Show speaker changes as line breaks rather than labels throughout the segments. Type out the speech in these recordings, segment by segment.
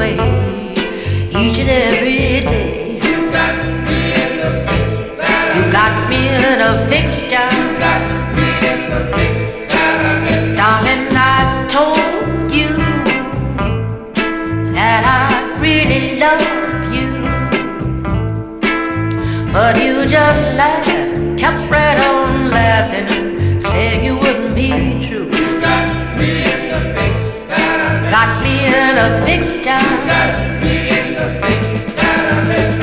away each and every day.
You got me in the fix that
You got me in a fix, John.
You got me in the fix that I'm in.
Darling, I told you that I really love you, but you just laughed, kept right on laughing, saying you wouldn't be true.
You got me in the fix that I'm in.
Got me in a fix, John.
You got me in the fix that I'm in.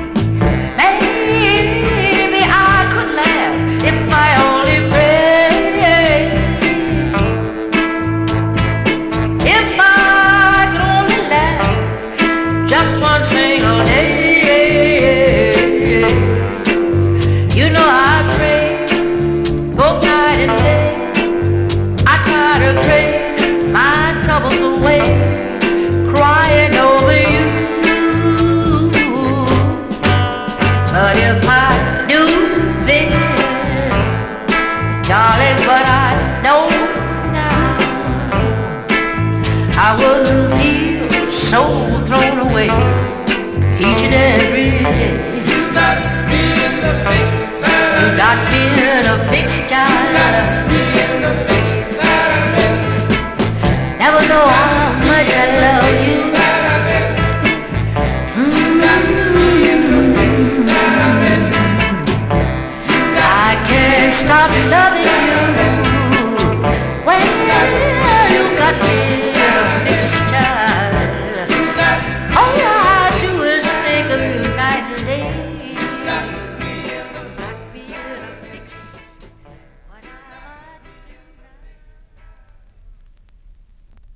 Maybe I could laugh if I only prayed. If I could only laugh just one single day. You know I pray both night and day. I try to pray my troubles away, crying over you. But if I knew then, darling, what